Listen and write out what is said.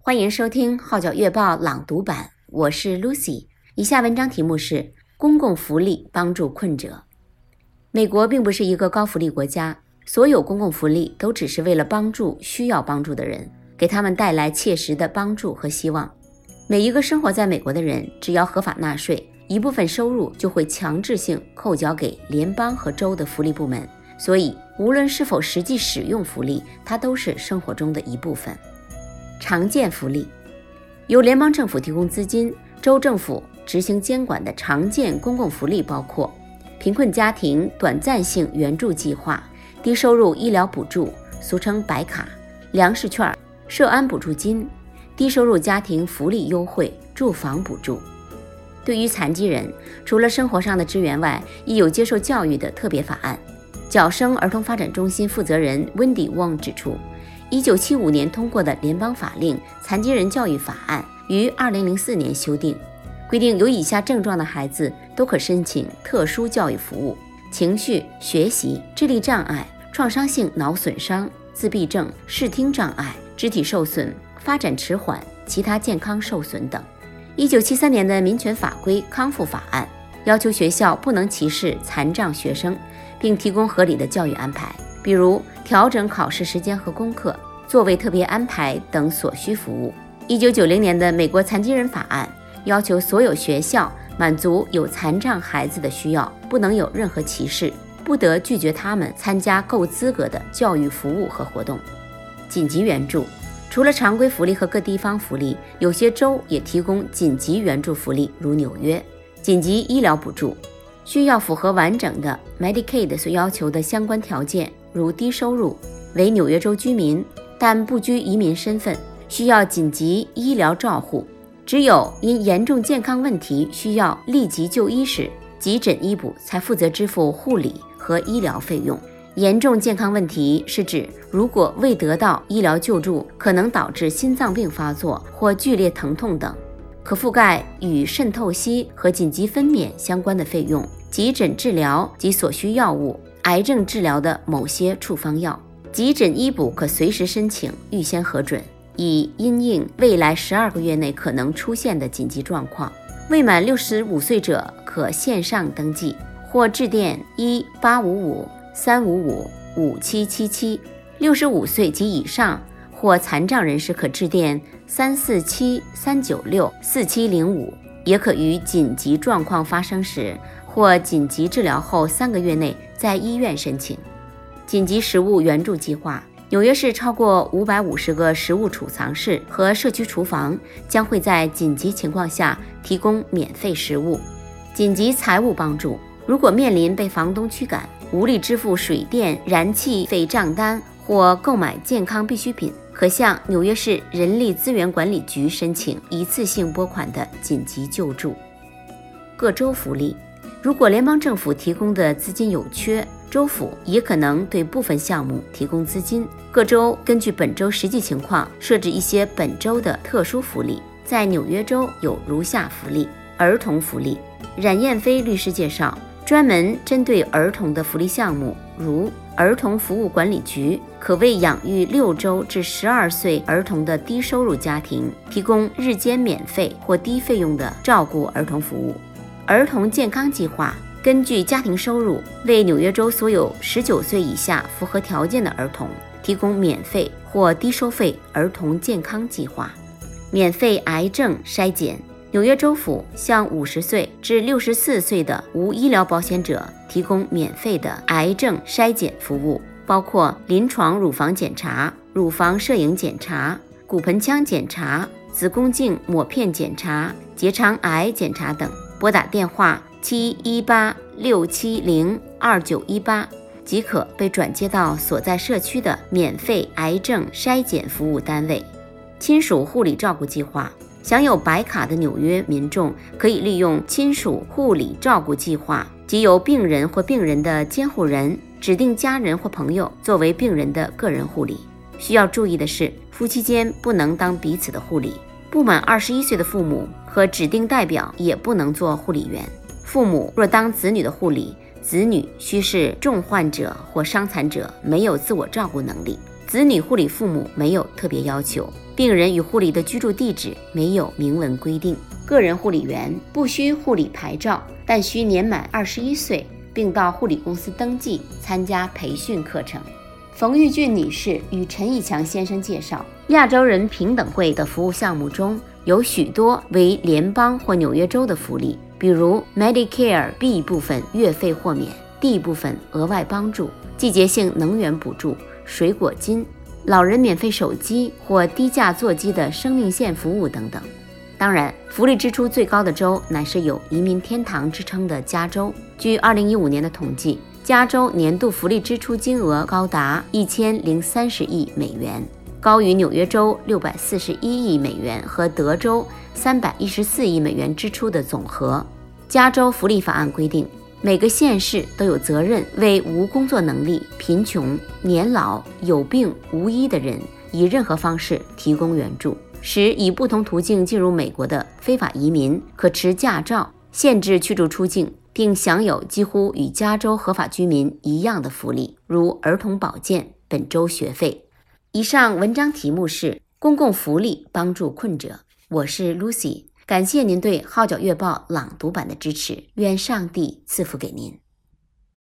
欢迎收听《号角月报》朗读版，我是 Lucy。以下文章题目是公共福利帮助困者。美国并不是一个高福利国家，所有公共福利都只是为了帮助需要帮助的人，给他们带来切实的帮助和希望。每一个生活在美国的人，只要合法纳税，一部分收入就会强制性扣缴给联邦和州的福利部门，所以无论是否实际使用福利，它都是生活中的一部分。常见福利由联邦政府提供资金，州政府执行监管的常见公共福利包括贫困家庭短暂性援助计划、低收入医疗补助俗称白卡、粮食券、社安补助金、低收入家庭福利优惠、住房补助。对于残疾人，除了生活上的支援外，亦有接受教育的特别法案。角生儿童发展中心负责人温迪·旺指出，1975年通过的联邦法令《残疾人教育法案》于2004年修订，规定有以下症状的孩子都可申请特殊教育服务：情绪、学习、智力障碍、创伤性脑损伤、自闭症、视听障碍、肢体受损、发展迟缓、其他健康受损等。1973年的民权法规康复法案要求学校不能歧视残障学生，并提供合理的教育安排，比如调整考试时间和功课、座位特别安排等所需服务。1990年的美国残疾人法案要求所有学校满足有残障孩子的需要，不能有任何歧视，不得拒绝他们参加够资格的教育服务和活动。紧急援助除了常规福利和各地方福利，有些州也提供紧急援助福利，如纽约。紧急医疗补助需要符合完整的 Medicaid 所要求的相关条件，如低收入、为纽约州居民但不居移民身份，需要紧急医疗照护。只有因严重健康问题需要立即就医时，急诊医补才负责支付护理和医疗费用。严重健康问题是指如果未得到医疗救助，可能导致心脏病发作或剧烈疼痛等，可覆盖与渗透息和紧急分娩相关的费用、急诊治疗及所需药物、癌症治疗的某些处方药。急诊医补可随时申请，预先核准，以因应未来12个月内可能出现的紧急状况。未满65岁者可线上登记，或致电1855-355-5777。65岁及以上或残障人士可致电347-396-4705，也可于紧急状况发生时或紧急治疗后3个月内在医院申请。紧急食物援助计划，纽约市超过550个食物储藏室和社区厨房将会在紧急情况下提供免费食物。紧急财务帮助，如果面临被房东驱赶，无力支付水电、燃气费账单或购买健康必需品，可向纽约市人力资源管理局申请一次性拨款的紧急救助。各州福利，如果联邦政府提供的资金有缺，州府也可能对部分项目提供资金。各州根据本州实际情况设置一些本州的特殊福利。在纽约州有如下福利：儿童福利。冉燕飞律师介绍，专门针对儿童的福利项目，如儿童服务管理局可为养育6周至12岁儿童的低收入家庭提供日间免费或低费用的照顾儿童服务。儿童健康计划根据家庭收入，为纽约州所有19岁以下符合条件的儿童提供免费或低收费儿童健康计划。免费癌症筛检，纽约州府向50岁至64岁的无医疗保险者提供免费的癌症筛检服务，包括临床乳房检查、乳房摄影检查、骨盆腔检查、子宫颈抹片检查、结肠癌检查等。拨打电话718-670-2918即可被转接到所在社区的免费癌症筛检服务单位。亲属护理照顾计划，享有白卡的纽约民众可以利用亲属护理照顾计划，即由病人或病人的监护人、指定家人或朋友作为病人的个人护理。需要注意的是，夫妻间不能当彼此的护理。不满21岁的父母和指定代表也不能做护理员。父母若当子女的护理，子女须是重患者或伤残者，没有自我照顾能力。 子女护理父母没有特别要求，病人与护理的居住地址没有明文规定。个人护理员不需护理牌照，但需年满21岁，并到护理公司登记，参加培训课程。冯玉俊女士与陈义强先生介绍，亚洲人平等会的服务项目中有许多为联邦或纽约州的福利，比如 Medicare B 部分月费豁免， D 部分额外帮助，季节性能源补助，水果金，老人免费手机或低价座机的生命线服务等等。当然，福利支出最高的州乃是有移民天堂之称的加州。据2015年的统计，加州年度福利支出金额高达1030亿美元，高于纽约州641亿美元和德州314亿美元支出的总和。加州福利法案规定，每个县市都有责任为无工作能力、贫穷、年老、有病、无医的人以任何方式提供援助，使以不同途径进入美国的非法移民可持驾照，限制驱逐出境，并享有几乎与加州合法居民一样的福利，如儿童保健、本州学费。以上文章题目是公共福利帮助困者。我是 Lucy， 感谢您对号角月报朗读版的支持，愿上帝赐福给您。